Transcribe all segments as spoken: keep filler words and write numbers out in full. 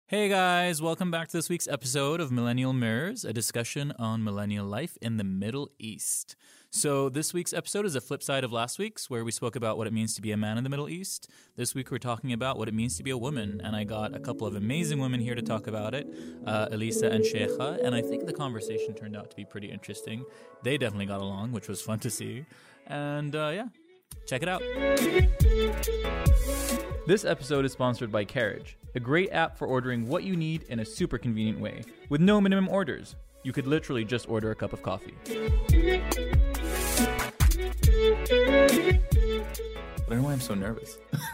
Hey guys, welcome back to this week's episode of Millennial Mirrors, a discussion on millennial life in the Middle East. So this week's episode is a flip side of last week's, where we spoke about what it means to be a man in the Middle East. This week we're talking about what it means to be a woman, and I got a couple of amazing women here to talk about it, uh, Elisa and Sheikha, and I think the conversation turned out to be pretty interesting. They definitely got along, which was fun to see. And uh, yeah, check it out. This episode is sponsored by Carriage, a great app for ordering what you need in a super convenient way, with no minimum orders. You could literally just order a cup of coffee. I don't know why I'm so nervous.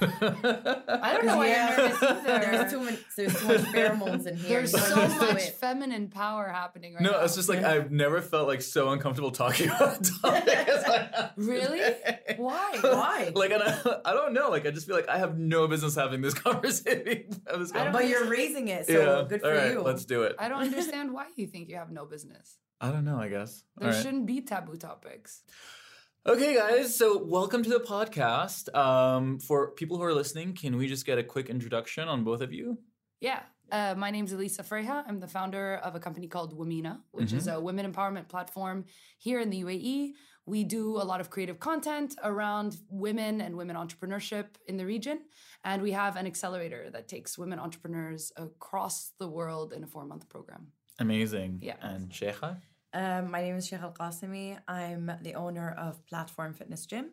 I don't know why yeah. you're nervous either. There's too many. There's too much pheromones in here. There's so much feminine power happening right no, now. it's just like I've never felt like so uncomfortable talking about topics. Really? Why? Why? Like, and I, I don't know. Like, I just feel like I have no business having this conversation. this I don't- But you're raising it, so yeah. good for All right, you. let's do it. I don't understand why you think you have no business. I don't know, I guess. There All right. shouldn't be taboo topics. Okay, guys, so welcome to the podcast. Um, for people who are listening, can we just get a quick introduction on both of you? Yeah. Uh, my name's Elisa Freja. I'm the founder of a company called Womena, which Mm-hmm. is a women empowerment platform here in the U A E. We do a lot of creative content around women and women entrepreneurship in the region. And we have an accelerator that takes women entrepreneurs across the world in a four-month program. Amazing. Yeah. And Sheikha? Um, my name is Sheikha Al-Qasimi. I'm the owner of Platform Fitness Gym,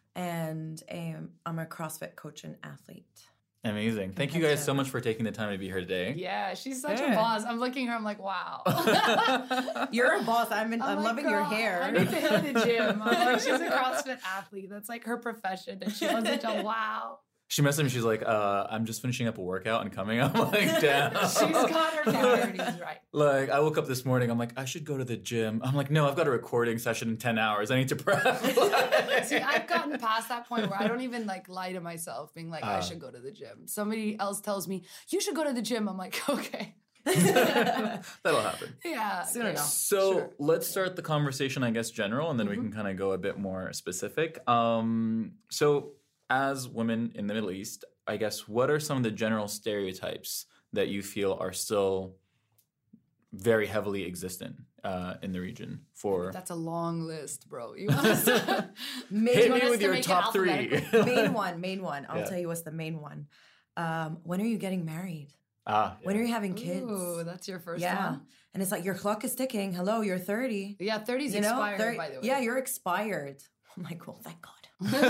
and um, I'm a CrossFit coach and athlete. Amazing. Thank you guys so much for taking the time to be here today. Yeah, she's such Yeah. a boss. I'm looking at her, I'm like, wow. You're a boss. I'm, in, I'm, I'm like, loving your "Girl, hair. I need to hit the gym. I'm like, she's a CrossFit athlete. That's like her profession. And she was such a wow. She messaged me, she's like, uh, I'm just finishing up a workout and coming. I'm like, damn. She's got her priorities right. Like, I woke up this morning, I'm like, I should go to the gym. I'm like, no, I've got a recording session in ten hours. I need to prep. Like- See, I've gotten past that point where I don't even like lie to myself, being like, I Uh. should go to the gym. Somebody else tells me, you should go to the gym. I'm like, okay. That'll happen. Yeah. Soon yeah. enough. So Sure. let's start the conversation, I guess, general, and then we can kind of go a bit more specific. Um, so as women in the Middle East, I guess, what are some of the general stereotypes that you feel are still very heavily existent uh, in the region for... That's a long list, bro. You want us to, Main, Hit you want me us with to your make it top three. alphabetical? main one, main one. I'll Yeah. tell you what's the main one. Um, when are you getting married? ah, When yeah. are you having kids? Ooh, that's your first yeah. one. And it's like your clock is ticking. Hello, you're thirty. Yeah, thirty's You know, expired, thirty by the way. Yeah, you're expired. I'm like, well, thank God.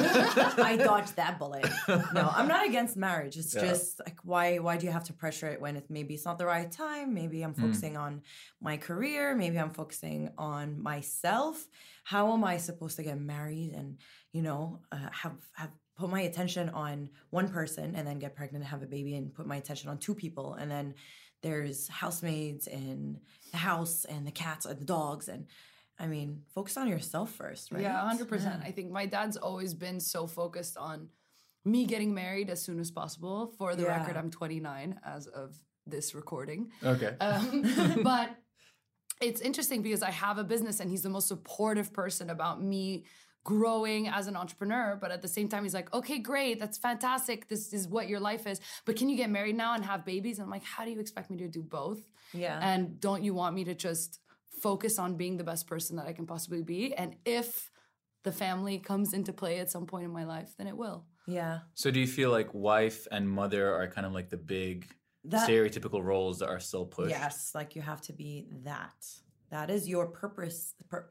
I dodged that bullet. No, I'm not against marriage. It's Yeah. just like, why why do you have to pressure it when it maybe it's not the right time? Maybe I'm Mm. focusing on my career. Maybe I'm focusing on myself. How am I supposed to get married and, you know, uh, have have put my attention on one person and then get pregnant and have a baby and put my attention on two people, and then there's housemaids and the house and the cats and the dogs, and I mean, focus on yourself first, right? Yeah, one hundred percent. Yeah. I think my dad's always been so focused on me getting married as soon as possible. For the Yeah. record, I'm twenty-nine as of this recording. Okay. Um, but it's interesting because I have a business and he's the most supportive person about me growing as an entrepreneur. But at the same time, he's like, okay, great. That's fantastic. This is what your life is. But can you get married now and have babies? And I'm like, how do you expect me to do both? Yeah. And don't you want me to just focus on being the best person that I can possibly be? And if the family comes into play at some point in my life, then it will. Yeah. So do you feel like wife and mother are kind of like the big That- stereotypical roles that are still pushed? Yes, like you have to be that. That is your purpose pur-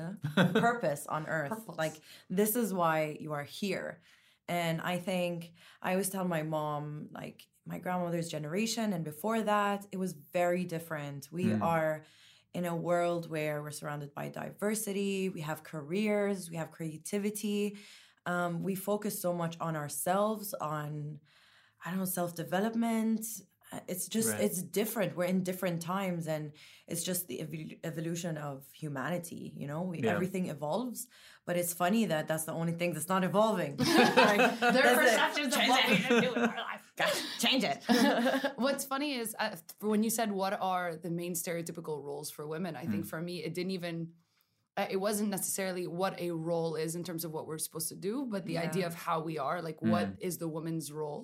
purpose on earth. Purpose. Like this is why you are here. And I think I always tell my mom, like my grandmother's generation and before that, it was very different. We Mm. are in a world where we're surrounded by diversity, we have careers, we have creativity. Um, we focus so much on ourselves, on I don't know, self-development. Uh, It's just, Right. it's different. We're in different times, and it's just the evol- evolution of humanity. You know, we, Yeah. everything evolves, but it's funny that that's the only thing that's not evolving. Like, Their that's it. perceptions of what we should do in our life. Gosh, change it. What's funny is uh, when you said what are the main stereotypical roles for women, I think Mm. for me, it didn't even, uh, it wasn't necessarily what a role is in terms of what we're supposed to do, but the Yeah. idea of how we are, like what is the woman's role.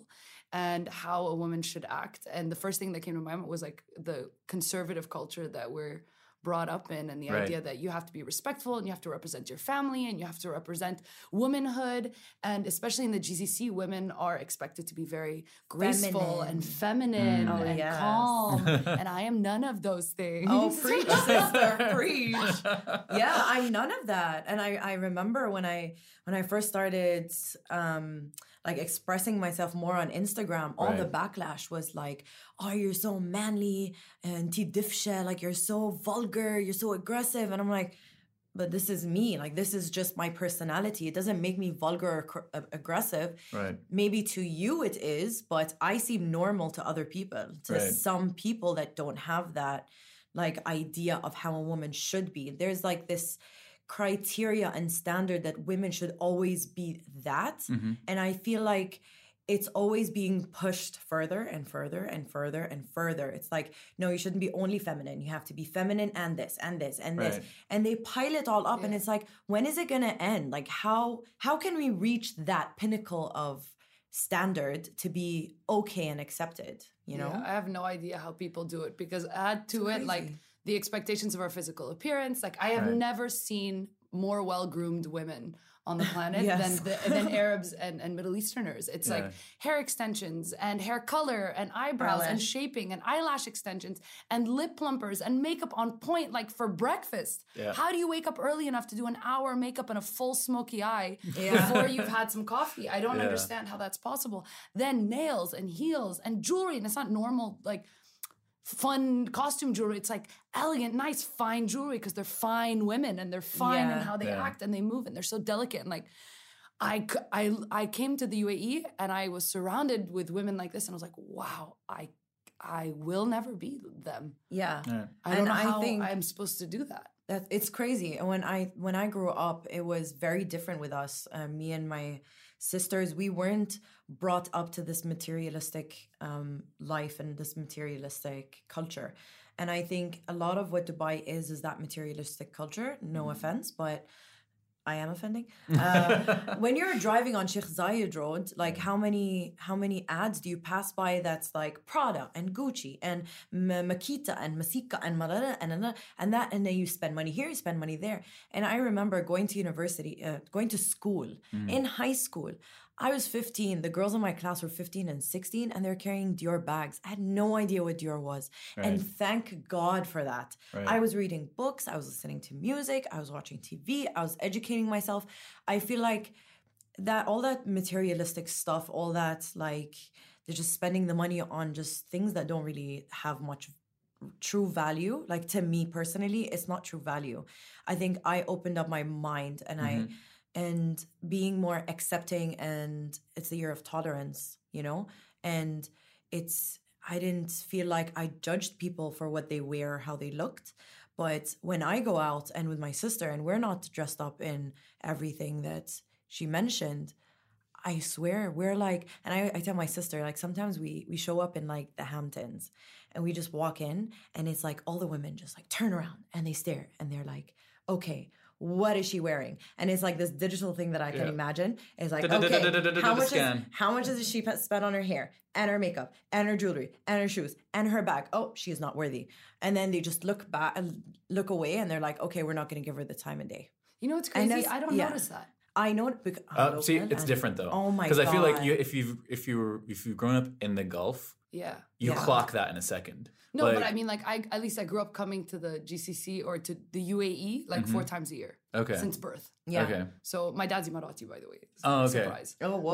and how a woman should act. And the first thing that came to my mind was like the conservative culture that we're brought up in, and the Right. idea that you have to be respectful and you have to represent your family and you have to represent womanhood. And especially in the G C C, women are expected to be very graceful Feminine. and feminine Mm. Oh, and yes. calm. And I am none of those things. Oh, preach, sister, preach. Yeah, I'm none of that. And I, I remember when I when I first started um like expressing myself more on Instagram, all the backlash was like, oh, you're so manly and ti difshe, like you're so vulgar, you're so aggressive. And I'm like, but this is me. Like, this is just my personality. It doesn't make me vulgar or cr- uh, aggressive. Right. Maybe to you it is, but I seem normal to other people, to Right. some people that don't have that like idea of how a woman should be. There's like this criteria and standard that women should always be that. Mm-hmm. And I feel like it's always being pushed further and further and further and further. It's like, no, you shouldn't be only feminine. You have to be feminine and this and this and this. Right. And they pile it all up, and Yeah. it's like, when is it gonna end? Like, how how can we reach that pinnacle of standard to be okay and accepted? You know? Yeah, I have no idea how people do it, because add to it like crazy. the expectations of our physical appearance. Like I have Right. never seen more well-groomed women on the planet Yes. than the, than Arabs and, and Middle Easterners. It's Yeah. like hair extensions and hair color and eyebrows and Eyelash. shaping and eyelash extensions and lip plumpers and makeup on point like for breakfast. Yeah. How do you wake up early enough to do an hour makeup and a full smoky eye Yeah. before you've had some coffee? I don't Yeah. understand how that's possible. Then nails and heels and jewelry, and it's not normal like fun costume jewelry. It's like elegant, nice, fine jewelry, because they're fine women and they're fine in Yeah. how they Yeah. act and they move and they're so delicate. And like, I, c- I, I came to the U A E and I was surrounded with women like this, and I was like, wow, I, I will never be them. Yeah. Yeah. I don't And know I how think- I'm supposed to do that. That it's crazy. And when I when I grew up, it was very different with us. Uh, me and my sisters, we weren't brought up to this materialistic um, life and this materialistic culture. And I think a lot of what Dubai is is that materialistic culture. No offense, but I am offending. Uh, when you're driving on Sheikh Zayed Road, like how many how many ads do you pass by that's like Prada and Gucci and M- Makita and Masika and Marara and and and that, and then you spend money here, you spend money there. And I remember going to university, uh, going to school in high school. I was fifteen. The girls in my class were fifteen and sixteen, and they're carrying Dior bags. I had no idea what Dior was. And Right. thank God for that. Right. I was reading books, I was listening to music, I was watching T V, I was educating myself. I feel like that all that materialistic stuff, all that like they're just spending the money on just things that don't really have much true value. Like to me personally, it's not true value. I think I opened up my mind and I and being more accepting, and it's the year of tolerance, you know? And it's I didn't feel like I judged people for what they wear, how they looked. But when I go out and with my sister and we're not dressed up in everything that she mentioned, I swear we're like, and I, I tell my sister, like sometimes we we show up in like the Hamptons and we just walk in and it's like all the women just like turn around and they stare and they're like, okay, what is she wearing? And it's like this digital thing that I can Yeah. imagine. It's like, okay, how much is Scan. how much has she spent on her hair and her makeup and her jewelry and her shoes and her bag? Oh, she is not worthy. And then they just look back and look away and they're like, okay, we're not going to give her the time of day. You know what's And crazy? that's- I don't yeah. notice that. I know it because Uh, see, it's different though. Oh my Because I feel like God. you, if you've if you were if you've grown up in the Gulf, Yeah. you Yeah. clock that in a second. No, Like- but I mean, like, I at least I grew up coming to the G C C or to the U A E like four times a year Okay. since birth. Yeah. Okay. So my dad's Emirati, by the way. Oh, okay. Surprise. Oh, whoa.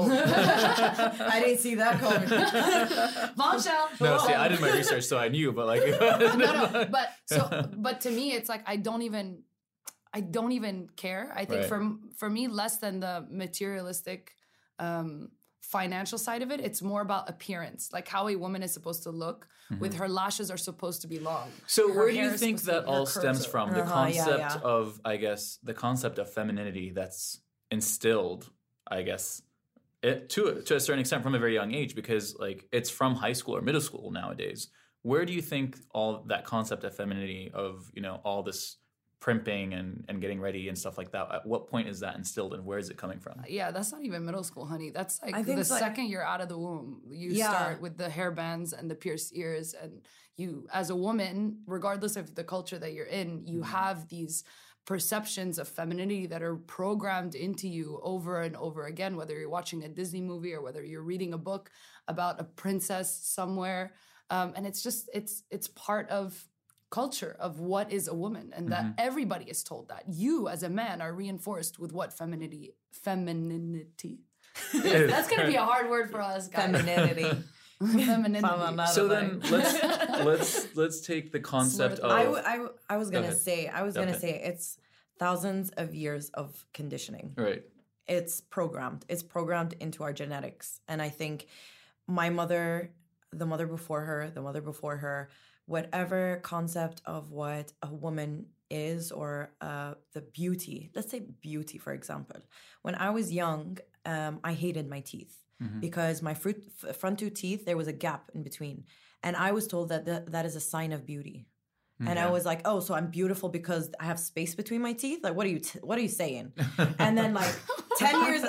I didn't see that coming. Bombshell. No, see, I did my research, so I knew, but like, no, no. But so, but to me, it's like I don't even, I don't even care. I think Right. for for me, less than the materialistic, um, financial side of it, it's more about appearance, like how a woman is supposed to look. With her lashes are supposed to be long. So Her where do hair you is think supposed to that be- her all curves stems are- from? The Uh-huh, yeah, concept yeah. of, I guess, the concept of femininity that's instilled, I guess, it, to to a certain extent from a very young age, because like it's from high school or middle school nowadays. Where do you think all that concept of femininity, of you know all this primping and, and getting ready and stuff like that. At what point is that instilled and where is it coming from? Yeah, that's not even middle school, honey. That's like I think the it's like- second you're out of the womb. You Yeah. start with the hair bands and the pierced ears. And you, as a woman, regardless of the culture that you're in, you have these perceptions of femininity that are programmed into you over and over again, whether you're watching a Disney movie or whether you're reading a book about a princess somewhere. Um, and it's just, it's it's part of culture of what is a woman, and that everybody is told that. You as a man are reinforced with what femininity femininity that's gonna be a hard word for us guys. Femininity. Femininity. So then let's let's let's take the concept of I, w- I, w- I was gonna ahead. say I was gonna Okay. say it's thousands of years of conditioning. right. It's programmed. It's programmed into our genetics. And I think my mother, the mother before her, the mother before her, whatever concept of what a woman is, or uh, the beauty, let's say beauty, for example. When I was young, um, I hated my teeth because my fruit, f- front two teeth, there was a gap in between. And I was told that th- that is a sign of beauty. And I was like, oh, so I'm beautiful because I have space between my teeth? Like, what are you, t- what are you saying? And then like ten years,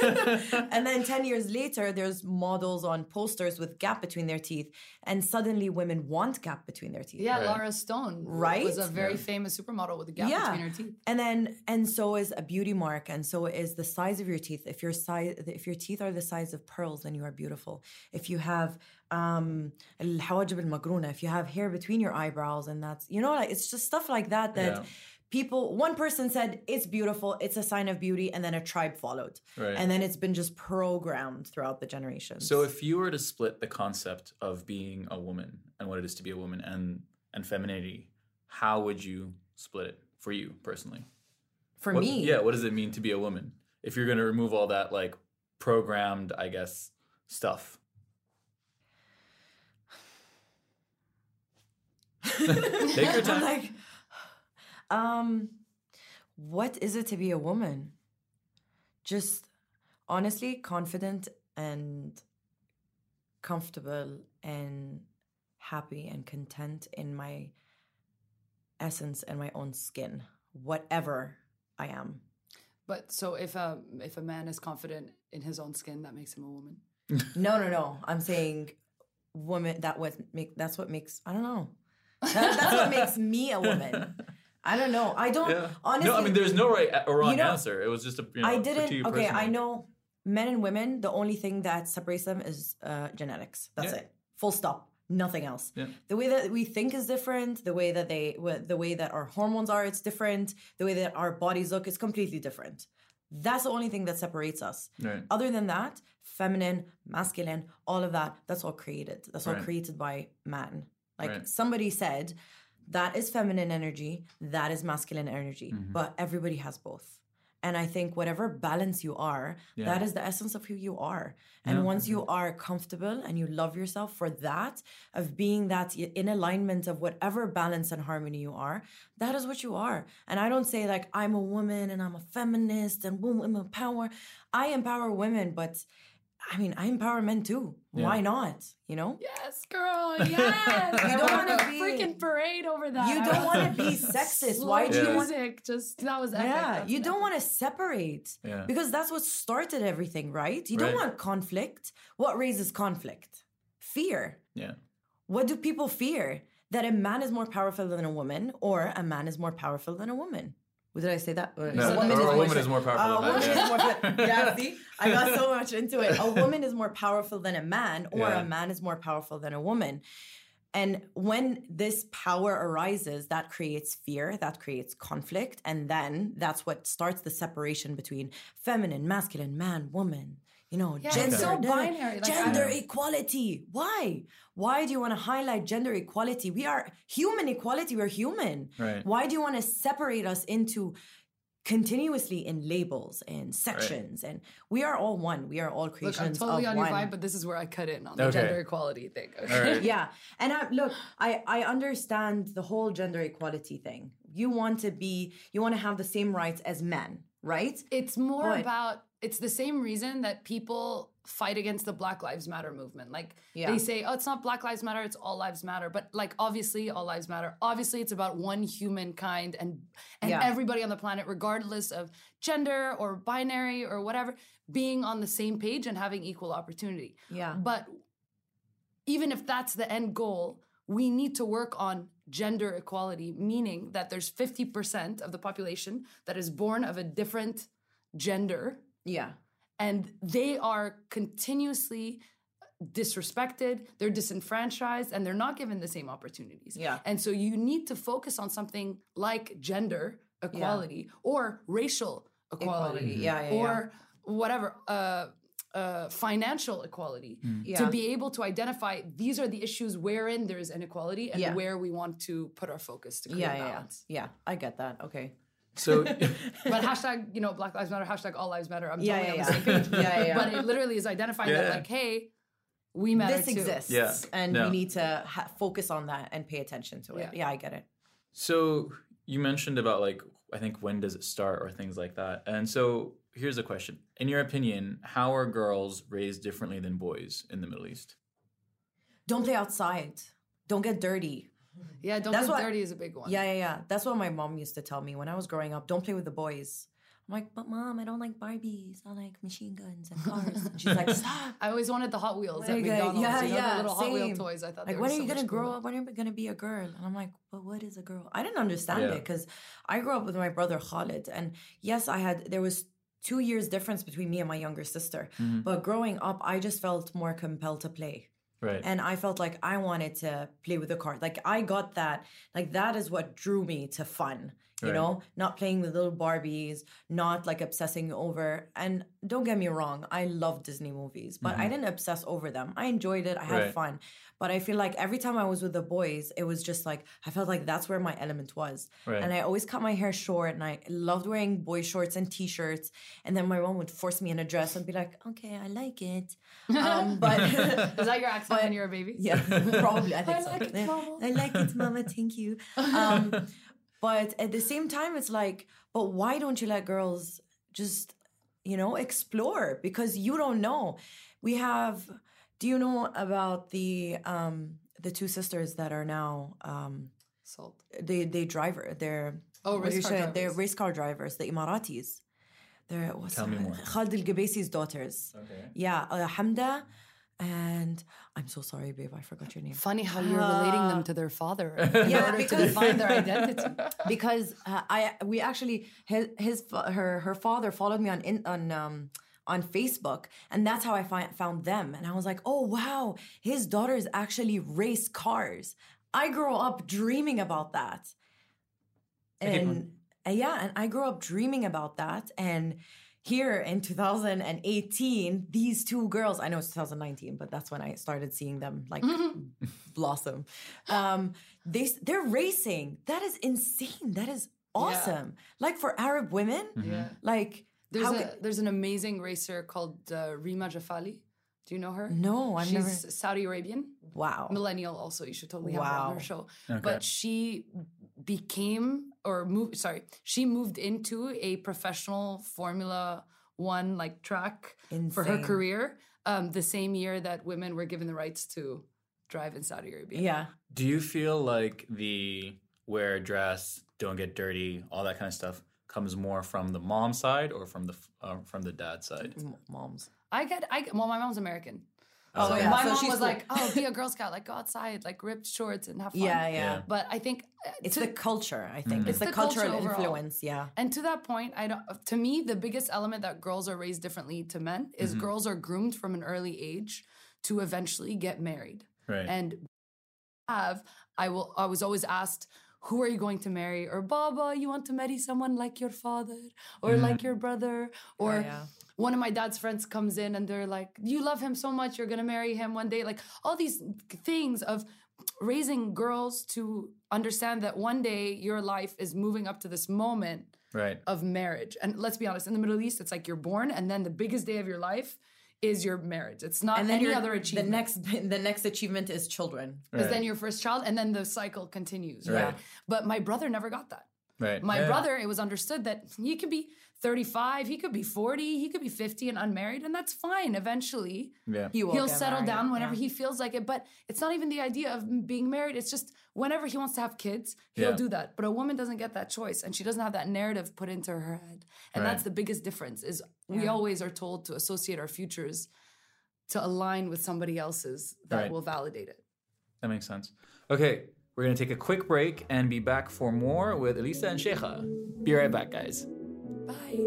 and then ten years later, there's models on posters with gap between their teeth. And suddenly women want gap between their teeth. Yeah, Right. Laura Stone Right? was a very Yeah. famous supermodel with a gap Yeah. between her teeth. And then, and so is a beauty mark, and so is the size of your teeth. If your size, if your teeth are the size of pearls, then you are beautiful. If you have um الحواجب المقرونة, if you have hair between your eyebrows, and that's, you know, like, it's just stuff like that that Yeah. people. One person said it's beautiful, it's a sign of beauty, and then a tribe followed, Right. and then it's been just programmed throughout the generations. So if you were to split the concept of being a woman and what it is to be a woman and and femininity, how would you split it for you personally? for What- me, yeah, what does it mean to be a woman? If you're going to remove all that like programmed, I guess, stuff. Take your time. I'm like, um, what is it to be a woman? Just honestly, confident and comfortable and happy and content in my essence and my own skin, whatever I am. But so if a if a man is confident in his own skin, that makes him a woman. No, no, no. I'm saying woman. That what make. That's what makes. I don't know. That, that's what makes me a woman. I don't know. I don't. Yeah. Honestly, no, I mean, there's no right or wrong You know, answer. It was just a. You know, I for didn't. you Okay, I personally. know men and women. The only thing that separates them is uh, genetics. That's Yeah. it. Full stop. Nothing else. Yeah. The way that we think is different. The way that they, wh- the way that our hormones are, it's different. The way that our bodies look is completely different. That's the only thing that separates us. Right. Other than that, feminine, masculine, all of that, that's all created. That's all Right. created by man. Like Right. somebody said, that is feminine energy, that is masculine energy, Mm-hmm. but everybody has both. And I think whatever balance you are, Yeah. that is the essence of who you are. And Yeah. once you are comfortable and you love yourself for that, of being that in alignment of whatever balance and harmony you are, that is what you are. And I don't say like, I'm a woman and I'm a feminist and women power. I empower women, but I mean, I empower men too. Yeah. Why not? You know? Yes, girl. Yes. You don't wanna a be- freaking parade over that. You don't want to be sexist. Why do Yeah. you want music? Just that was epic. Yeah, That's you don't epic. want to separate Yeah. because that's what started everything, right? You don't Right. want conflict. What raises conflict? Fear. Yeah. What do people fear? That a man is more powerful than a woman, or a man is more powerful than a woman. What did I say that? No, A or woman a is more- woman is more powerful Uh, than a woman man, is more- yeah, see, I got so much into it. A woman is more powerful than a man, or Yeah. a man is more powerful than a woman. And when this power arises, that creates fear, that creates conflict, and then that's what starts the separation between feminine, masculine, man, woman. You know, Yeah, gender, it's so da- binary. Like, gender I- equality. Why? Why do you want to highlight gender equality? We are human equality. We're human. Right. Why do you want to separate us into continuously in labels and sections? And we are all one. We are all Look, creations I'm totally of on one. your vibe, but this is where I cut in on the Okay. gender equality thing. Okay. All right. Yeah, and I, look, I I understand the whole gender equality thing. You want to be, you want to have the same rights as men. right? It's more But- about, it's the same reason that people fight against the Black Lives Matter movement. Like Yeah. they say, oh, it's not Black Lives Matter, it's all lives matter. But like, obviously all lives matter. Obviously it's about one humankind and, and Yeah. everybody on the planet, regardless of gender or binary or whatever, being on the same page and having equal opportunity. Yeah. But even if that's the end goal, we need to work on gender equality, meaning that there's fifty percent of the population that is born of a different gender, Yeah. and they are continuously disrespected, they're disenfranchised, and they're not given the same opportunities. Yeah. And so you need to focus on something like gender equality or racial equality, Equality. Yeah, yeah, or whatever, uh, uh, financial equality, Yeah. to be able to identify these are the issues wherein there is inequality and Yeah. where we want to put our focus to create Yeah, yeah, yeah. balance. Yeah, I get that. Okay. So, But hashtag, you know, Black Lives Matter, hashtag all lives matter. I'm Yeah, totally yeah, on the yeah. same page. Yeah, yeah, yeah. But it literally is identifying that, Yeah. like, hey, we matter This too. exists. Yeah. And No. we need to ha- focus on that and pay attention to it. Yeah. Yeah, I get it. so you mentioned about like, I think when does it start or things like that. And so here's a question. In your opinion, how are girls raised differently than boys in the Middle East? Don't play outside. Don't get dirty. Yeah, don't That's get what- dirty is a big one. Yeah, yeah, yeah. That's what my mom used to tell me when I was growing up. Don't play with the boys. I'm like, but mom, I don't like Barbies. I like machine guns and cars. And she's like, stop. I always wanted the Hot Wheels at Okay, McDonald's. yeah, you know, yeah, the little Hot Wheel same. toys. I thought Like, they when were are you so gonna much grow cooler. up? When are you gonna be a girl? And I'm like, but what is a girl? I didn't understand Yeah. it because I grew up with my brother Khalid, and yes, I had there was two years difference between me and my younger sister. Mm-hmm. But growing up, I just felt more compelled to play. Right. And I felt like I wanted to play with the card. Like I got that. Like that is what drew me to fun. You Right. know, not playing with little Barbies, not like obsessing over. And don't get me wrong, I love Disney movies, but I didn't obsess over them. I enjoyed it. I had Right. fun. But I feel like every time I was with the boys, it was just like I felt like that's where my element was. Right. And I always cut my hair short, and I loved wearing boy shorts and t-shirts. And then my mom would force me in a dress and be like, "Okay, I like it." Um, but Is that your accent But- when you're a baby? yeah, probably. I think I so. like it, Yeah. Mama. I like it, Mama. Thank you. Um, but at the same time, it's like, but why don't you let girls just, you know, explore? Because you don't know. We have. Do you know about the um, the two sisters that are now um, Salt. they they driver? They're Oh, what do race you car say? drivers. They're race car drivers. The Emiratis. They're what's Tell me her- more. Khalid Al Gabaisi's daughters. Okay. Yeah, uh, Hamda, and I'm so sorry, babe. I forgot your name. Funny how you're relating them to their father in Uh, Yeah, order to because- define their identity. Because uh, I we actually his, his fa- her her father followed me on in, on um on Facebook, and that's how I find, found them. And I was like, oh wow, his daughters actually race cars. I grew up dreaming about that, Okay, go on. and uh, yeah, and I grew up dreaming about that. And here in two thousand eighteen, these two girls, I know it's twenty nineteen, but that's when I started seeing them like blossom. Um, they they're racing. That is insane. That is awesome. Like for Arab women, Yeah. like There's how a ca- there's an amazing racer called uh, Rima Jafali. Do you know her? no, I've She's never. Saudi Arabian, Wow. millennial. Also, you should totally have her on Wow. her show. Okay. But she became or moved. Sorry, she moved into a professional Formula One like track for her Insane. career. Um, the same year that women were given the rights to drive in Saudi Arabia. Yeah. Do you feel like the wear a dress, don't get dirty, all that kind of stuff comes more from the mom side or from the f- uh, from the dad side? M- moms. I get, I get, well, my mom's American. Oh, So yeah. my So mom she's was cool. like, oh, be a Girl Scout, like go outside, like ripped shorts and have fun. Yeah, yeah. Yeah. But I think uh, It's to- the culture, I think. Mm. It's, It's the, the culture cultural overall. influence. Yeah. And to that point, I don't. To me, the biggest element that girls are raised differently to men is Mm-hmm. girls are groomed from an early age to eventually get married. Right. And have I will. I was always asked, "Who are you going to marry?" Or Baba, you want to marry someone like your father or like your brother? Or Mm-hmm. yeah. one of my dad's friends comes in and they're like, "You love him so much, you're gonna marry him one day." Like all these things of raising girls to understand that one day your life is moving up to this moment right. of marriage. And let's be honest, in the Middle East, it's like you're born and then the biggest day of your life is your marriage. It's not And then any your- other achievement. The next, the next achievement is children. Because Right. then your first child and then the cycle continues, Right. right? But my brother never got that. Right. My Yeah. brother, it was understood that he could be thirty-five, he could be forty, he could be fifty and unmarried, and that's fine. Eventually, Yeah. He will he'll get settle married, down whenever yeah. he feels like it. But it's not even the idea of being married. It's just whenever he wants to have kids, he'll Yeah. do that. But a woman doesn't get that choice, and she doesn't have that narrative put into her head. And Right. that's the biggest difference. Is we Yeah. always are told to associate our futures to align with somebody else's that Right. will validate it. That makes sense. Okay, we're going to take a quick break and be back for more with Elisa and Sheikha. Be right back, guys. Bye.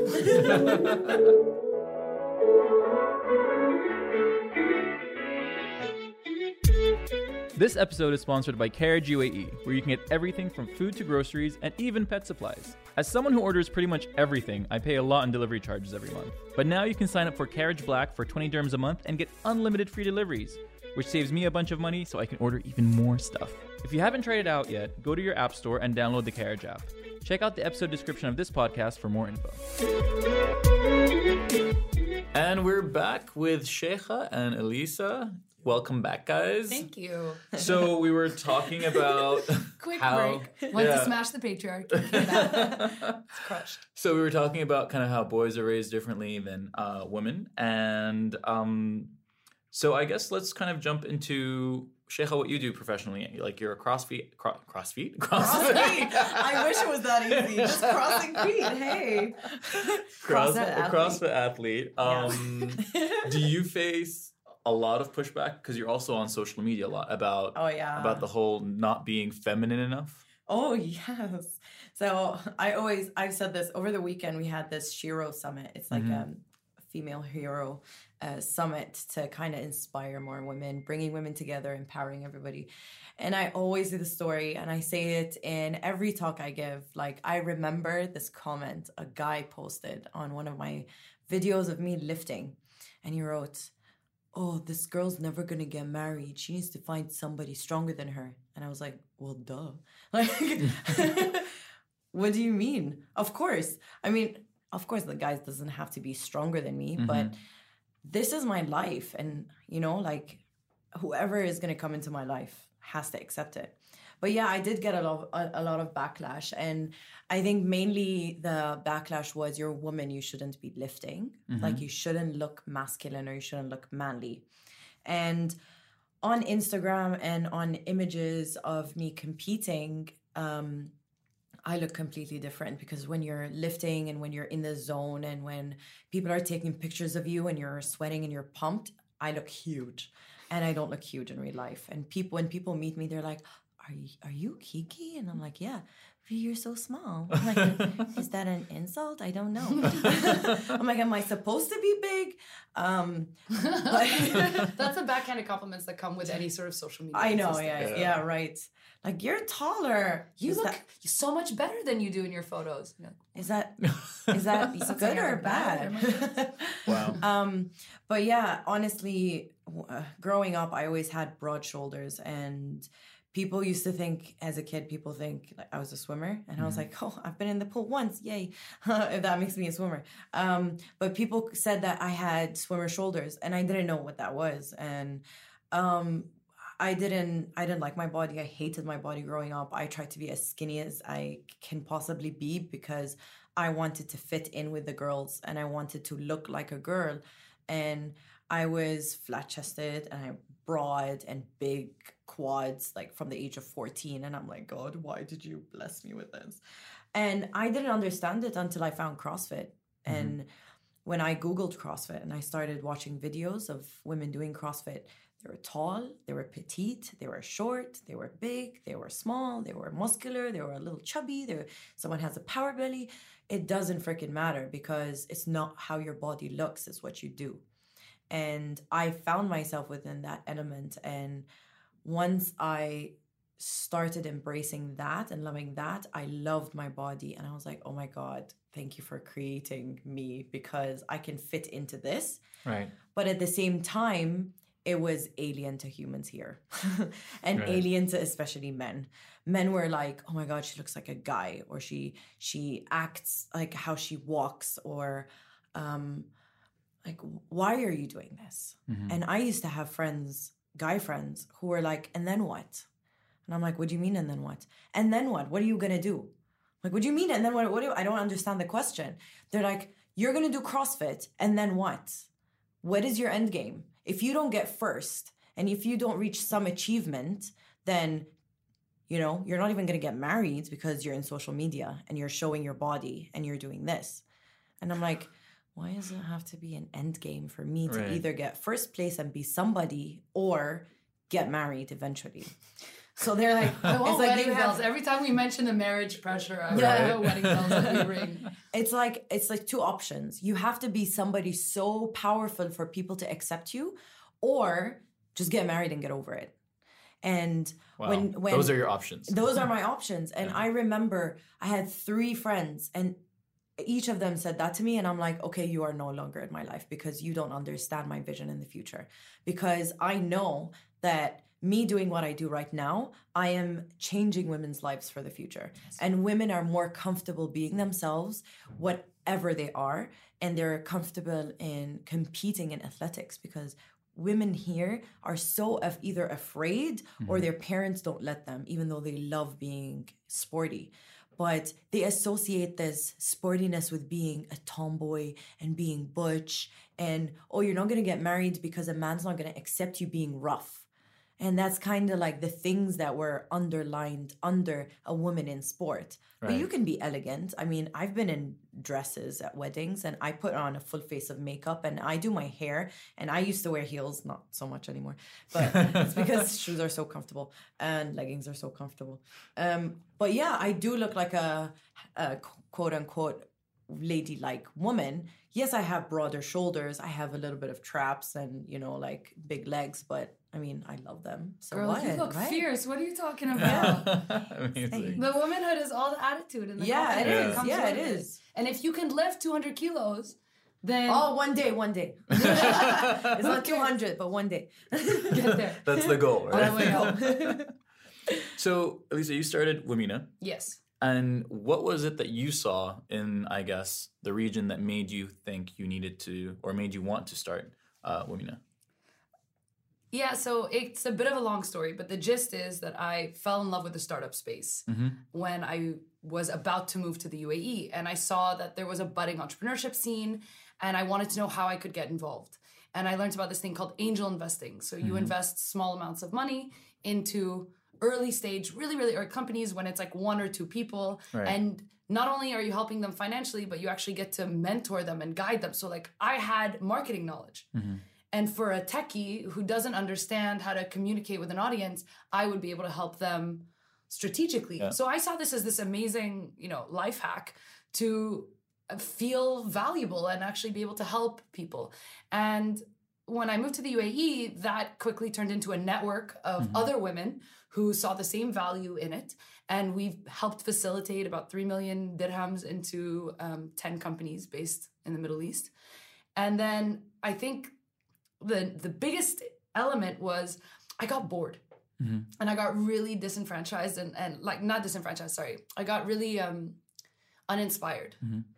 This episode is sponsored by Carriage U A E, where you can get everything from food to groceries and even pet supplies. As someone who orders pretty much everything, I pay a lot in delivery charges every month. But now you can sign up for Carriage Black for twenty dirhams a month and get unlimited free deliveries, which saves me a bunch of money so I can order even more stuff. If you haven't tried it out yet, go to your app store and download the Carriage app. Check out the episode description of this podcast for more info. And we're back with Sheikha and Elisa. Welcome back, guys. Thank you. So we were talking about Quick how, break. Went yeah. to smash the patriarchy. Came back. It's crushed. So we were talking about kind of how boys are raised differently than uh, women, and um, so I guess let's kind of jump into Sheikha, what you do professionally. Like you're a CrossFit, cro- CrossFit, Crossing. I wish it was that easy. Just crossing feet. Hey. Cross, CrossFit athlete. CrossFit athlete. Yeah. Um, do you face a lot of pushback because you're also on social media a lot about Oh yeah. about the whole not being feminine enough? Oh yes. So I always I've said this over the weekend. We had this Shiro Summit. It's like Mhm. um, a female hero uh, summit to kind of inspire more women, bringing women together, empowering everybody. And I always do the story, and I say it in every talk I give. Like I remember this comment a guy posted on one of my videos of me lifting, and he wrote, "Oh, this girl's never gonna get married. She needs to find somebody stronger than her." And I was like, well, duh. Like, what do you mean? Of course. I mean, of course, the guy doesn't have to be stronger than me, Mhm. but this is my life. And, you know, like, whoever is gonna come into my life has to accept it. But yeah, I did get a lot, a, a lot of backlash. And I think mainly the backlash was, you're a woman, you shouldn't be lifting. Mhm. Like, you shouldn't look masculine or you shouldn't look manly. And on Instagram and on images of me competing, um, I look completely different, because when you're lifting and when you're in the zone and when people are taking pictures of you and you're sweating and you're pumped, I look huge. And I don't look huge in real life. And people, when people meet me, they're like, are you, are you Kiki? And I'm like, yeah, but you're so small. I'm like, is that an insult? I don't know. I'm like, am I supposed to be big? Um, but That's the backhanded compliments that come with any sort of social media. I know, system. yeah, Yeah. yeah, right. Like, you're taller. You is look that, so much better than you do in your photos. You're like, is that is that Is that good good or or bad? bad? Wow. Um, but yeah, honestly, w- uh, growing up, I always had broad shoulders, and people used to think, as a kid, people think like I was a swimmer, and I was like, oh, I've been in the pool once, yay, if that makes me a swimmer. Um, but people said that I had swimmer shoulders, and I didn't know what that was, and um, I didn't, I didn't like my body. I hated my body growing up. I tried to be as skinny as I can possibly be, because I wanted to fit in with the girls, and I wanted to look like a girl, and I was flat chested and I broad and big quads, like from the age of fourteen. And I'm like, God, why did you bless me with this? And I didn't understand it until I found CrossFit. Mhm. And when I Googled CrossFit and I started watching videos of women doing CrossFit, they were tall, they were petite, they were short, they were big, they were small, they were muscular, they were a little chubby, they were, someone has a power belly. It doesn't freaking matter, because it's not how your body looks, it's what you do. And I found myself within that element. And once I started embracing that and loving that, I loved my body. And I was like, oh my God, thank you for creating me, because I can fit into this. Right. But at the same time, it was alien to humans here and Right. alien to especially men. Men were like, oh my God, she looks like a guy, or she she acts like how she walks, or um, like, why are you doing this? Mhm. And I used to have friends, guy friends, who were like, and then what? And I'm like, what do you mean, and then what? And then what? What are you going to do? Like, what do you mean? And then what, what do you, I don't understand the question. They're like, you're going to do CrossFit and then what? What is your end game? If you don't get first and if you don't reach some achievement, then, you know, you're not even going to get married because you're in social media and you're showing your body and you're doing this. And I'm like, why does it have to be an end game for me to right. either get first place and be somebody or get married eventually? So they're like, I want it's like wedding you bells. have, Every time we mention the marriage pressure, I Yeah. want wedding bells that we ring. it's like it's like two options. You have to be somebody so powerful for people to accept you, or just get married and get over it. And Wow. when when Those are your options. those are my options. And Yeah. I remember I had three friends and each of them said that to me. And I'm like, okay, you are no longer in my life because you don't understand my vision in the future. Because I know that me doing what I do right now, I am changing women's lives for the future. And women are more comfortable being themselves, whatever they are. And they're comfortable in competing in athletics because women here are so af- either afraid or their parents don't let them, even though they love being sporty. But they associate this sportiness with being a tomboy and being butch. And, oh, you're not going to get married because a man's not going to accept you being rough. And that's kind of like the things that were underlined under a woman in sport. But Right. you can be elegant. I mean, I've been in dresses at weddings and I put on a full face of makeup and I do my hair. And I used to wear heels, not so much anymore. But it's because shoes are so comfortable and leggings are so comfortable. Um, but yeah, I do look like a, a quote unquote ladylike woman. Yes, I have broader shoulders. I have a little bit of traps and, you know, like big legs, but I mean, I love them. So Girl, what? you look right? fierce. What are you talking about? Amazing. The womanhood is all the attitude and the Yeah, it confidence that is. comes Yeah, it with is. And if you can lift two hundred kilos, then Oh, one day, one day. It's not two hundred, but one day. get there. That's the goal, On the right? way up. So, Elisa, you started Womena. Yes. And what was it that you saw in, I guess, the region that made you think you needed to, or made you want to start uh, Womena? Yeah, so it's a bit of a long story, but the gist is that I fell in love with the startup space when I was about to move to the U A E. And I saw that there was a budding entrepreneurship scene, and I wanted to know how I could get involved. And I learned about this thing called angel investing. So you invest small amounts of money into early stage, really, really early companies when it's like one or two people. Right. And not only are you helping them financially, but you actually get to mentor them and guide them. So like I had marketing knowledge. And for a techie who doesn't understand how to communicate with an audience, I would be able to help them strategically. Yeah. So I saw this as this amazing, you know, life hack to feel valuable and actually be able to help people. And when I moved to the U A E, that quickly turned into a network of other women who saw the same value in it. And we've helped facilitate about three million dirhams into um, ten companies based in the Middle East. And then I think the the biggest element was I got bored. And I got really disenfranchised and, and like not disenfranchised, sorry. I got really um, uninspired.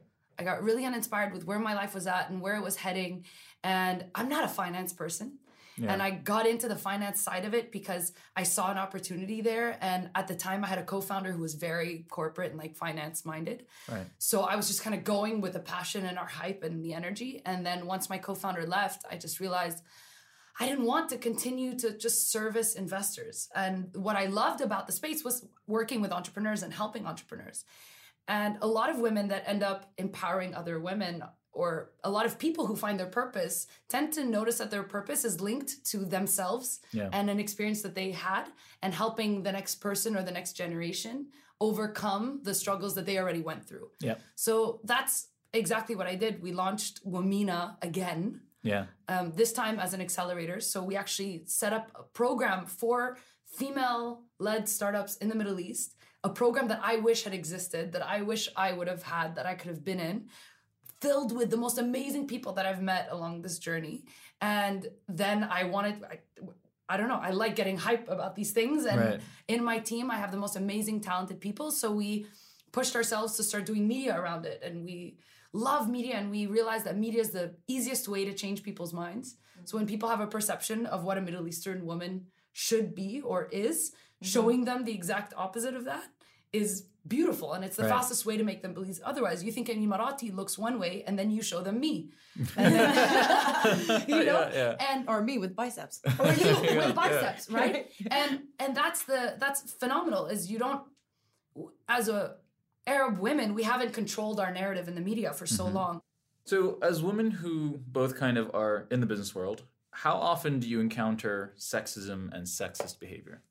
I got really uninspired with where my life was at and where it was heading. And I'm not a finance person. Yeah. And I got into the finance side of it because I saw an opportunity there. And at the time I had a co-founder who was very corporate and like finance minded. Right. So I was just kind of going with the passion and our hype and the energy. And then once my co-founder left, I just realized I didn't want to continue to just service investors. And what I loved about the space was working with entrepreneurs and helping entrepreneurs. And a lot of women that end up empowering other women, or a lot of people who find their purpose, tend to notice that their purpose is linked to themselves Yeah. and an experience that they had, and helping the next person or the next generation overcome the struggles that they already went through. Yeah. So that's exactly what I did. We launched Womena again, Yeah. um, this time as an accelerator. So we actually set up a program for female-led startups in the Middle East, a program that I wish had existed, that I wish I would have had, that I could have been in, filled with the most amazing people that I've met along this journey. And then I wanted, I, I don't know, I like getting hype about these things. And Right. in my team, I have the most amazing, talented people. So we pushed ourselves to start doing media around it. And we love media, and we realized that media is the easiest way to change people's minds. So when people have a perception of what a Middle Eastern woman should be or is, showing them the exact opposite of that is beautiful, and it's the Right. fastest way to make them believe otherwise. You think an Emirati looks one way, and then you show them me, and then, you know, Yeah, yeah. and Or me with biceps. or you Yeah, with biceps, yeah. right? And and that's the that's phenomenal. Is you don't, as a Arab women, we haven't controlled our narrative in the media for so Mm-hmm. long. So, as women who both kind of are in the business world, how often do you encounter sexism and sexist behavior?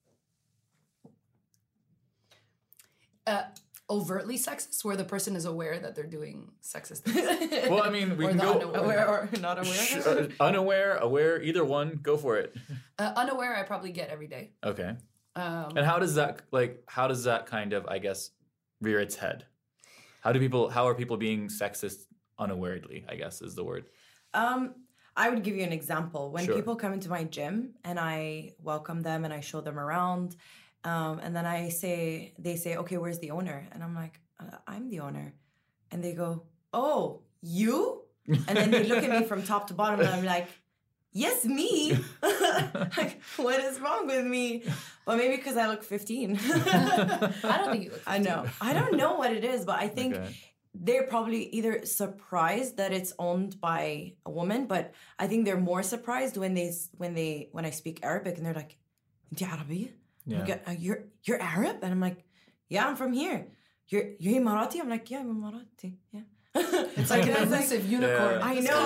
Uh, overtly sexist, where the person is aware that they're doing sexist things. Well, I mean, we Or can the go unaware. Aware or not aware? Sh- uh, unaware, aware, either one. Go for it. Uh, unaware, I probably get every day. Okay. Um, And how does that like? How does that kind of, I guess, rear its head? How do people? How are people being sexist unawarely? I guess is the word. Um, I would give you an example. When Sure. people come into my gym and I welcome them and I show them around, um, and then I say, they say, okay, where's the owner? And I'm like, uh, I'm the owner. And they go, oh, you? And then they look at me from top to bottom and I'm like, yes, me. Like, what is wrong with me? But maybe because I look fifteen. I don't think you look. I know. I don't know what it is, but I think Okay. they're probably either surprised that it's owned by a woman, but I think they're more surprised when they when they when I speak Arabic and they're like, "Inti Arabiya? Yeah. Like, uh, you're you're Arab?" And I'm like, "Yeah, I'm from here." You're you're Emirati? I'm like, "Yeah, I'm Emirati." Yeah. It's like an I was like, elusive unicorn. Yeah. I know.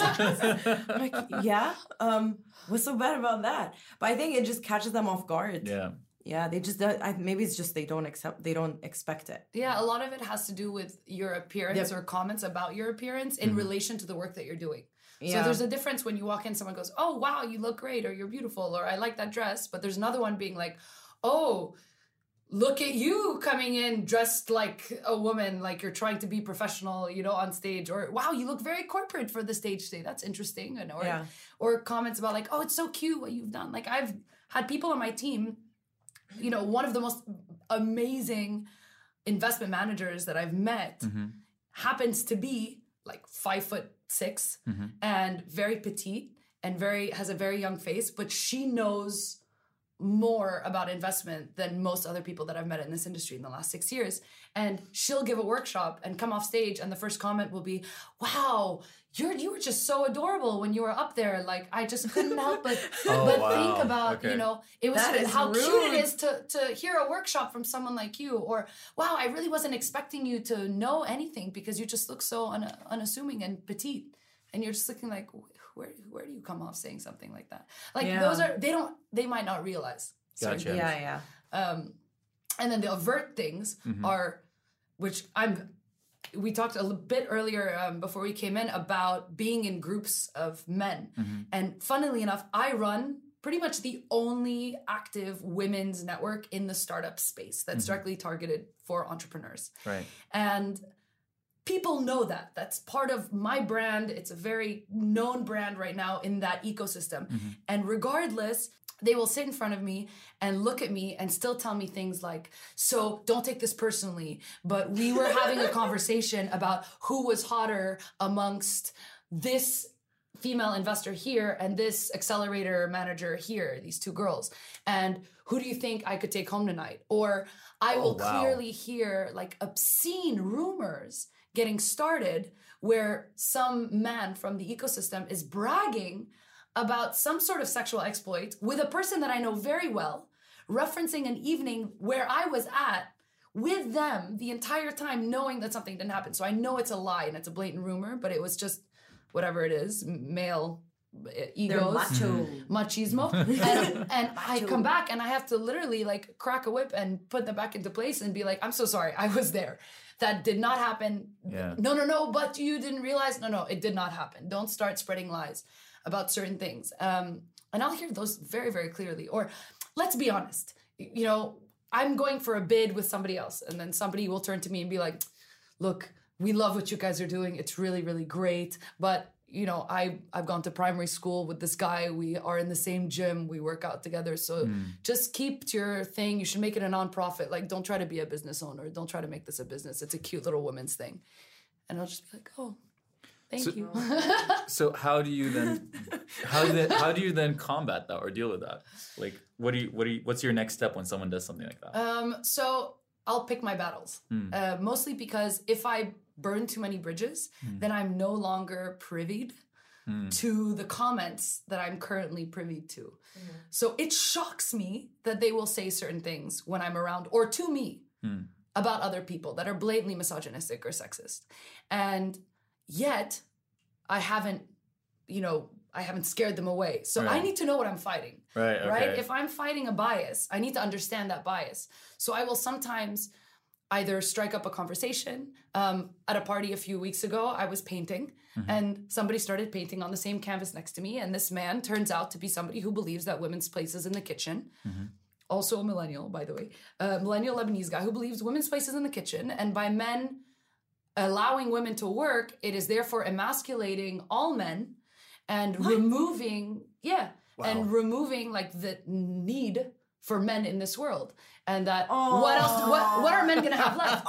I'm like, yeah. Um, what's so bad about that? But I think it just catches them off guard. Yeah. Yeah, they just don't- I, maybe it's just they don't accept they don't expect it. Yeah, a lot of it has to do with your appearance Yep. or comments about your appearance in relation to the work that you're doing. So Yeah. there's a difference when you walk in, someone goes, "Oh wow, you look great," or "You're beautiful," or "I like that dress." But there's another one being like, "Oh, look at you coming in dressed like a woman, like you're trying to be professional, you know, on stage," or "Wow, you look very corporate for the stage today. That's interesting," and or Yeah. or comments about like, "Oh, it's so cute what you've done." Like I've had people on my team. You know, one of the most amazing investment managers that I've met Mm-hmm. happens to be like five foot six Mm-hmm. and very petite and very has a very young face, but she knows more about investment than most other people that I've met in this industry in the last six years. And she'll give a workshop and come off stage, and the first comment will be, "Wow, you're you were just so adorable when you were up there. Like I just couldn't help but Oh, but wow. think about Okay. you know it was That is how cute rude. it is to to hear a workshop from someone like you, or wow, I really wasn't expecting you to know anything because you just look so un- unassuming and petite." And you're just looking like, where where do you come off saying something like that? Like Yeah. those are they don't they might not realize. certain Gotcha. things. Yeah, yeah. Um, and then the avert things Mhm. are, which I'm. We talked a little bit earlier um, before we came in about being in groups of men, Mhm. and funnily enough, I run pretty much the only active women's network in the startup space that's Mhm. directly targeted for entrepreneurs. Right. And people know that. That's part of my brand. It's a very known brand right now in that ecosystem. Mhm. And regardless, they will sit in front of me and look at me and still tell me things like, "So don't take this personally, but we were having a conversation about who was hotter amongst this female investor here and this accelerator manager here, these two girls. And who do you think I could take home tonight?" Or I Oh, will wow. clearly hear like obscene rumors getting started where some man from the ecosystem is bragging about some sort of sexual exploit with a person that I know very well, referencing an evening where I was at with them the entire time, knowing that something didn't happen. So I know it's a lie and it's a blatant rumor, but it was just whatever it is, m- male uh, They're egos. macho. Machismo. and, and I come back and I have to literally like crack a whip and put them back into place and be like, "I'm so sorry, I was there. That did not happen. Yeah. No, no, no, but you didn't realize. No, no, it did not happen. Don't start spreading lies about certain things." Um, and I'll hear those very, very clearly. Or let's be honest, y- you know, I'm going for a bid with somebody else, and then somebody will turn to me and be like, "Look, we love what you guys are doing. It's really, really great. But, you know, I, I've gone to primary school with this guy. We are in the same gym. We work out together. So just keep to your thing. You should make it a nonprofit. Like, don't try to be a business owner. Don't try to make this a business. It's a cute little woman's thing." And I'll just be like, "Oh, thank So- you." So how do you then how do they, how do you then combat that or deal with that? Like what do you what do you what's your next step when someone does something like that? Um, so I'll pick my battles. Mm. Uh, mostly because if I burn too many bridges, Mm. then I'm no longer privy Mm. to the comments that I'm currently privy to. So it shocks me that they will say certain things when I'm around, or to me, Mm. about other people that are blatantly misogynistic or sexist. And yet, I haven't, you know, I haven't scared them away. So I Right. need to know what I'm fighting. Right. Okay. Right? If I'm fighting a bias, I need to understand that bias. So I will sometimes either strike up a conversation. Um, at a party a few weeks ago, I was painting Mm-hmm. and somebody started painting on the same canvas next to me. And this man turns out to be somebody who believes that women's place is in the kitchen. Mm-hmm. Also a millennial, by the way. A millennial Lebanese guy who believes women's place is in the kitchen. And by men allowing women to work, it is therefore emasculating all men and removing, yeah, Wow. and removing like the need for men in this world. And that what else, what, what are men gonna have left?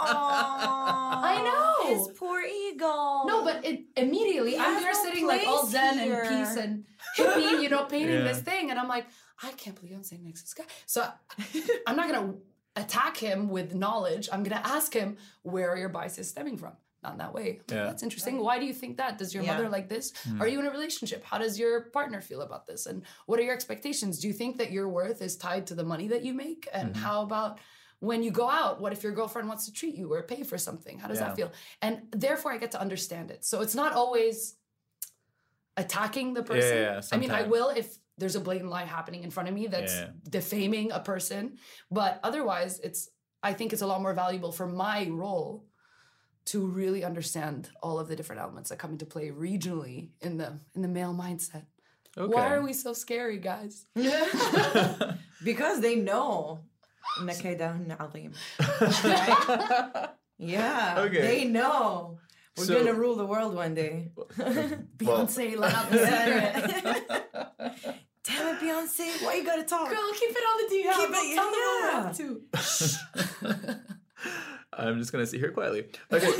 I know. His poor ego. No, but it, immediately He I'm has there no sitting like all place zen here. and peace and hippie, you know, painting Yeah. this thing. And I'm like, I can't believe I'm sitting next to this guy. So I'm not going to attack him with knowledge. I'm going to ask him, where are your biases stemming from? Not in that way. Yeah. That's interesting. Why do you think that? Does your Yeah. mother like this? Hmm. Are you in a relationship? How does your partner feel about this? And what are your expectations? Do you think that your worth is tied to the money that you make? And Mm-hmm. how about when you go out? What if your girlfriend wants to treat you or pay for something? How does Yeah. that feel? And therefore, I get to understand it. So it's not always attacking the person. Yeah, yeah, I mean, I sometimes. will if there's a blatant lie happening in front of me that's Yeah. defaming a person. But otherwise, it's I think it's a lot more valuable for my role to really understand all of the different elements that come into play regionally in the in the male mindset. Okay. Why are we so scary, guys? Because they know. Nakaidah alim. Right? Yeah. Okay. They know. We're So- gonna rule the world one day. Beyonce, let out the secret. Damn it, Beyonce. Why you gotta talk? Girl, keep it on the D L. Keep it- Don't tell them yeah. what we're up to. I'm just gonna sit here quietly. Okay.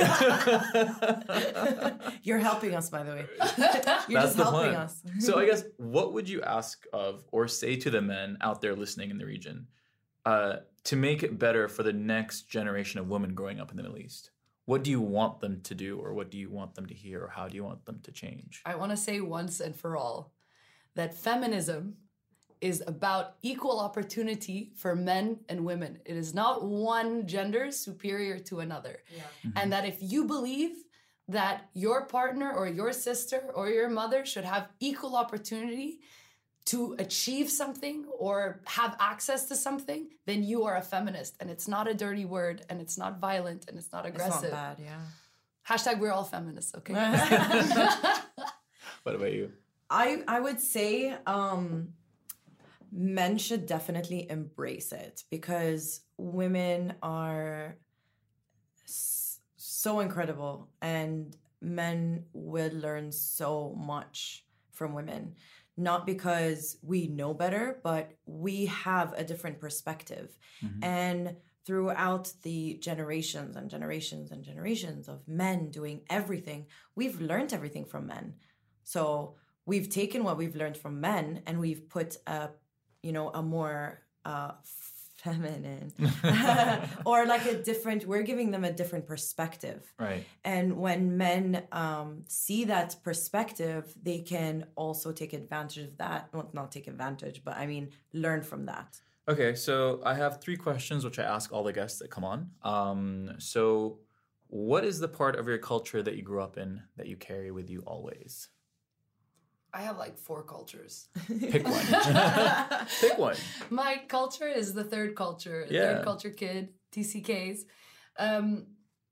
You're helping us, by the way. You're That's just the helping plan. us. So I guess what would you ask of or say to the men out there listening in the region uh, to make it better for the next generation of women growing up in the Middle East? What do you want them to do, or what do you want them to hear, or how do you want them to change? I want to say once and for all that feminism is about equal opportunity for men and women. It is not one gender superior to another. And that if you believe that your partner or your sister or your mother should have equal opportunity to achieve something or have access to something, then you are a feminist. And it's not a dirty word, and it's not violent, and it's not It's aggressive. not bad, yeah. Hashtag we're all feminists, okay? What about you? I I would say um, men should definitely embrace it because women are s- so incredible, and men will learn so much from women. Not because we know better, but we have a different perspective. And throughout the generations and generations and generations of men doing everything, we've learned everything from men. So we've taken what we've learned from men and we've put a, you know, a more uh, feminine or like a different, we're giving them a different perspective. Right. And when men um, see that perspective, they can also take advantage of that. Well, not take advantage, but I mean, learn from that. Okay, so I have three questions which I ask all the guests that come on. Um, so, what is the part of your culture that you grew up in that you carry with you always? I have like four cultures. Pick one. Pick one. My culture is the third culture, Yeah. third culture kid, T C Ks. Um,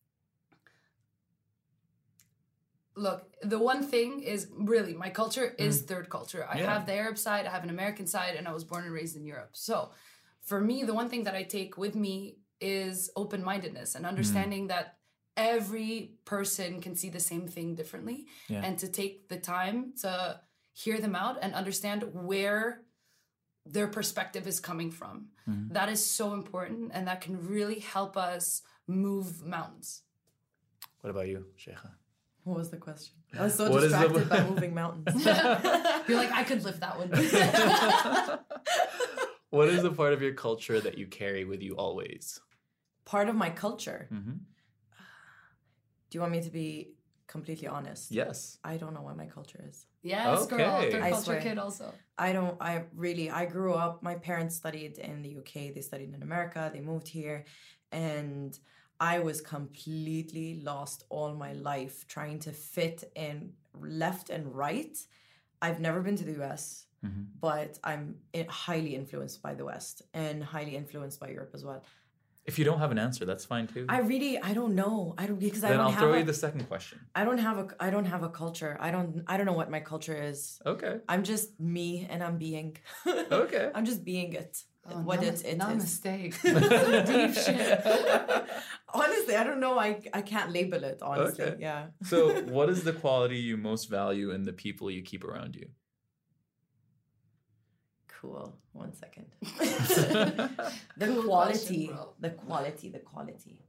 look, the one thing is really my culture is third culture. I Yeah. have the Arab side, I have an American side, and I was born and raised in Europe. So for me, the one thing that I take with me is open-mindedness and understanding that every person can see the same thing differently, Yeah. and to take the time to hear them out and understand where their perspective is coming from. That is so important, and that can really help us move mountains. What about you, Sheikha? What was the question? I was so What is the- distracted by moving mountains. You're like, I could lift that one. What is the part of your culture that you carry with you always? part of my culture. Mm-hmm. Do you want me to be completely honest? Yes. I don't know what my culture is. Yes, Okay. girl. Third I culture swear. kid also. I don't, I really, I grew up, my parents studied in the U K, they studied in America, they moved here, and I was completely lost all my life trying to fit in left and right. I've never been to the U S, Mm-hmm. but I'm i- highly influenced by the West and highly influenced by Europe as well. If you don't have an answer, that's fine too. I really, I don't know. I don't, because I then don't I'll have throw a, you the second question. I don't have a, I don't have a culture. I don't, I don't know what my culture is. Okay. I'm just me and I'm being. Okay. I'm just being it. Oh, what nam- it, it is. Namaste. Some deep shit. Honestly, I don't know. I, I can't label it, honestly. Okay. Yeah. So, what is the quality you most value in the people you keep around you? Cool. One second. The the Cool quality. question, bro. the quality. The quality.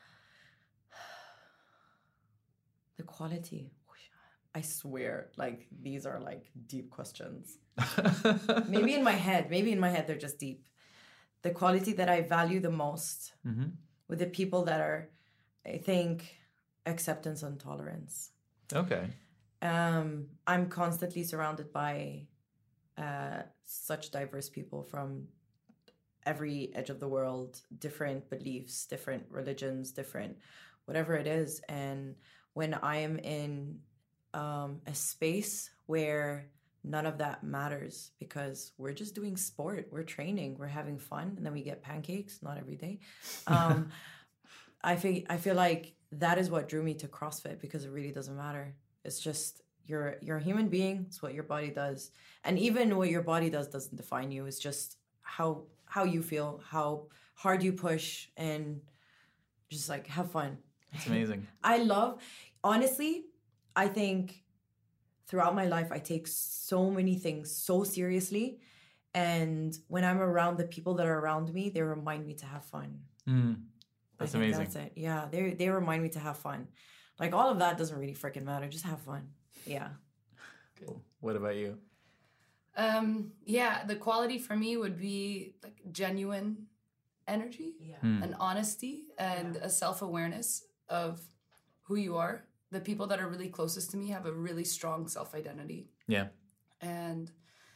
The quality. I swear, like, these are like deep questions. Maybe in my head. Maybe in my head, they're just deep. The quality that I value the most Mm-hmm. with the people that are, I think, acceptance and tolerance. Okay. Um, I'm constantly surrounded by uh, such diverse people from every edge of the world, different beliefs, different religions, different whatever it is. And when I am in um, a space where none of that matters because we're just doing sport, we're training, we're having fun, and then we get pancakes, not every day. Um, I feel I feel like that is what drew me to CrossFit because it really doesn't matter. It's just you're you're a human being. It's what your body does, and even what your body does doesn't define you. It's just how how you feel, how hard you push, and just like have fun. It's amazing. I love, honestly, I think throughout my life I take so many things so seriously, and when I'm around the people that are around me, they remind me to have fun. Mm, I that's think amazing. That's it. Yeah, they they remind me to have fun. Like all of that doesn't really freaking matter. Just have fun. Yeah. Cool. What about you? Um, yeah, the quality for me would be like genuine energy Yeah. Mm. and honesty and Yeah. a self-awareness of who you are. The people that are really closest to me have a really strong self-identity. Yeah. And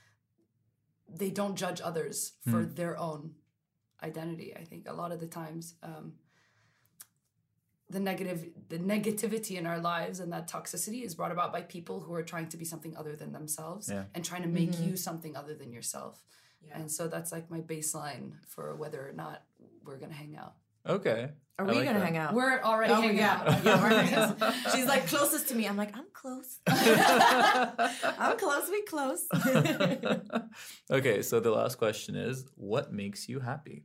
they don't judge others for their own identity. I think a lot of the times um, the negative, the negativity in our lives and that toxicity is brought about by people who are trying to be something other than themselves Yeah. and trying to make Mhm. you something other than yourself. Yeah. And so that's like my baseline for whether or not we're gonna hang out. Okay. Are I we like gonna that. hang out? We're already Oh, hanging yeah. out. Yeah, we're hanging out. She's like closest to me. I'm like, I'm close. I'm close. We close. Okay, so the last question is, what makes you happy?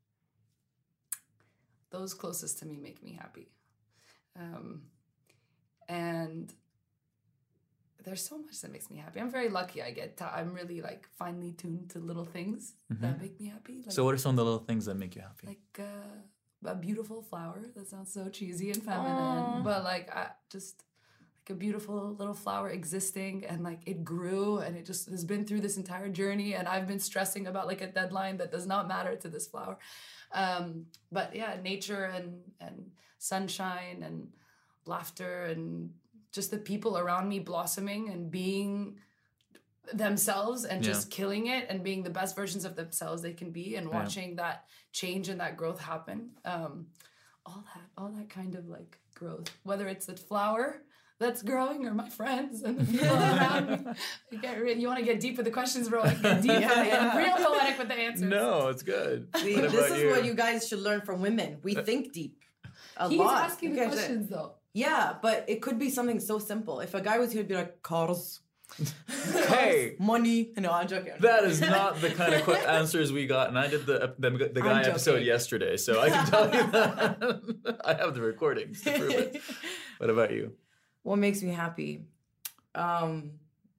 Those closest to me make me happy. Um, and there's so much that makes me happy. I'm very lucky. I get, to, I'm really like finely tuned to little things that make me happy. Like, So what are some of the little things that make you happy? like uh, a beautiful flower. That sounds so cheesy and feminine, Aw. but like I just like a beautiful little flower existing, and like it grew, and it just has been through this entire journey, and I've been stressing about like a deadline that does not matter to this flower. Um, but yeah, nature and and sunshine and laughter and just the people around me blossoming and being themselves and just killing it and being the best versions of themselves they can be, and Yeah. watching that change and that growth happen. Um, all that, all that kind of like growth, whether it's the flower that's growing or my friends and the people around me. You, get re- you want to get deep with the questions, bro? Like get deep, Yeah, yeah. real poetic with the answers. No, it's good. See, What this about is what you guys should learn from women. We think deep. A He's lot. asking You the guys are- questions though. Yeah, but it could be something so simple. If a guy was here, he'd be like, cars. Hey, Money. No, I'm joking. that is not the kind of qu- answers we got, and I did the the, the guy I'm episode joking. yesterday, so I can tell you that. I have the recordings to prove it. What about you? What makes me happy? Um,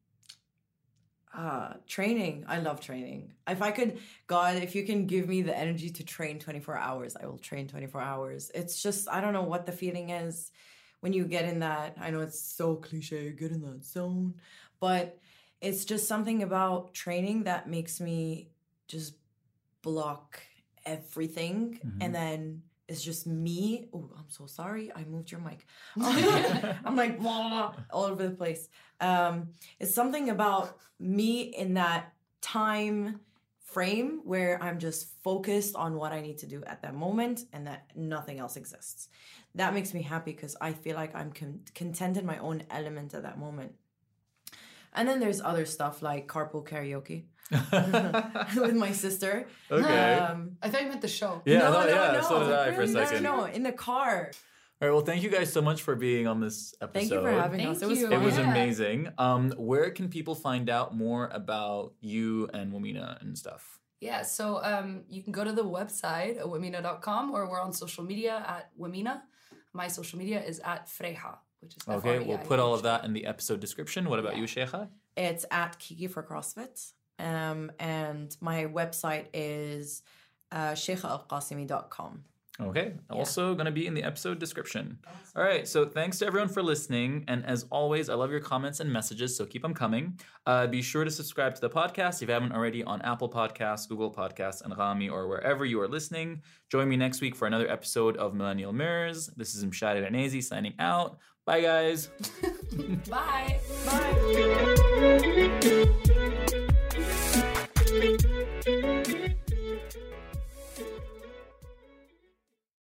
uh, training. I love training. If I could, God, if you can give me the energy to train twenty-four hours, I will train twenty-four hours. It's just, I don't know what the feeling is when you get in that. I know it's so cliche, get in that zone, but it's just something about training that makes me just block everything Mhm. and then is just me. Oh, I'm so sorry. I moved your mic. I'm like, blah, all over the place. Um, it's something about me in that time frame where I'm just focused on what I need to do at that moment and that nothing else exists. That makes me happy because I feel like I'm con- content in my own element at that moment. And then there's other stuff like carpool karaoke with my sister. Okay. Um, I thought you meant the show. Yeah, no, no, no, yeah, no. so did I for a No, second. No, no, in the car. All right, well, thank you guys so much for being on this episode. Thank you for having Thank us. It was you. fun. It was Yeah. amazing. Um, where can people find out more about you and Wamina and stuff? Yeah, so um, you can go to the website, wamina dot com, or we're on social media at Wamina. My social media is at Freja, which is Okay, F R E I we'll put all of that in the episode description. What about Yeah. you, Sheikha? It's at Kiki for CrossFit. Um, and my website is uh, sheikha al qasimi dot com. Okay, also going to be in the episode description. All right, so thanks to everyone for listening. And as always, I love your comments and messages, so keep them coming. Uh, be sure to subscribe to the podcast if you haven't already on Apple Podcasts, Google Podcasts, and Rami, or wherever you are listening. Join me next week for another episode of Millennial Mirrors. This is Mshad Al-Anezi signing out. Bye, guys. Bye. Bye.